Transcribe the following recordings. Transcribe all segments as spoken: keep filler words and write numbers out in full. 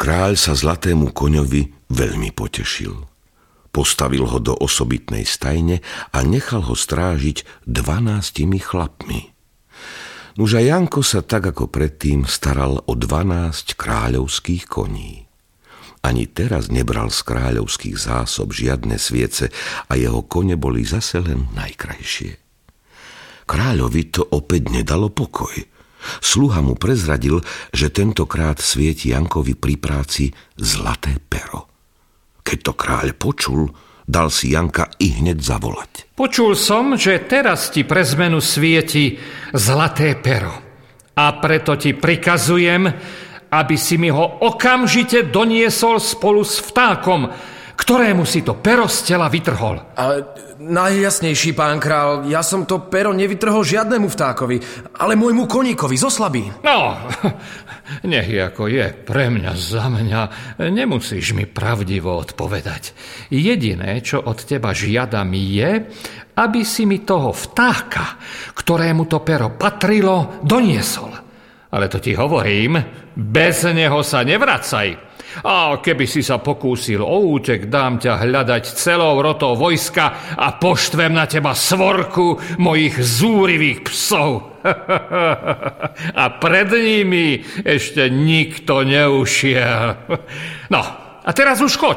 Kráľ sa zlatému koňovi veľmi potešil. Postavil ho do osobitnej stajne a nechal ho strážiť dvanástimi chlapmi. Nuž a Janko sa tak ako predtým staral o dvanásť kráľovských koní. Ani teraz nebral z kráľovských zásob žiadne sviece a jeho kone boli zase len najkrajšie. Kráľovi to opäť nedalo pokoj. Sluha mu prezradil, že tentokrát svieti Jankovi pri práci zlaté pero. Keď to kráľ počul, dal si Janka i hneď zavolať. Počul som, že teraz ti pre zmenu svieti zlaté pero. A preto ti prikazujem, aby si mi ho okamžite doniesol spolu s vtákom, ktorému si to pero z tela vytrhol. Ale najjasnejší, pán král, ja som to pero nevytrhol žiadnemu vtákovi, ale môjmu koníkovi zo Slabín. No, nech je ako je, pre mňa, za mňa, nemusíš mi pravdivo odpovedať. Jediné, čo od teba žiadam, je, aby si mi toho vtáka, ktorému to pero patrilo, doniesol. Ale to ti hovorím, bez neho sa nevracaj. A keby si sa pokúsil o útek, dám ťa hľadať celou rotou vojska a poštvem na teba svorku mojich zúrivých psov. A pred nimi ešte nikto neušiel. No, a teraz už choď.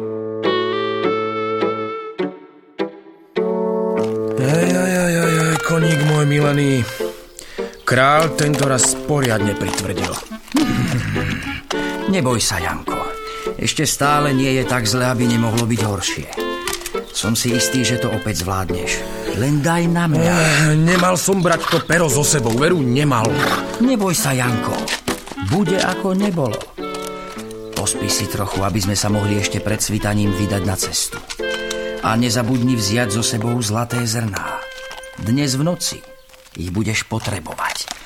Aj, aj, aj, aj, aj, koník môj milený. Král tento raz poriadne pritvrdil. Neboj sa, Janko. Ešte stále nie je tak zle, aby nemohlo byť horšie. Som si istý, že to opäť zvládneš. Len daj na mňa. Eh, nemal som brať to pero so sebou, veru, nemal. Neboj sa, Janko. Bude ako nebolo. Pospí si trochu, aby sme sa mohli ešte pred svitaním vydať na cestu. A nezabudni vziať so sebou zlaté zrná. Dnes v noci ich budeš potrebovať.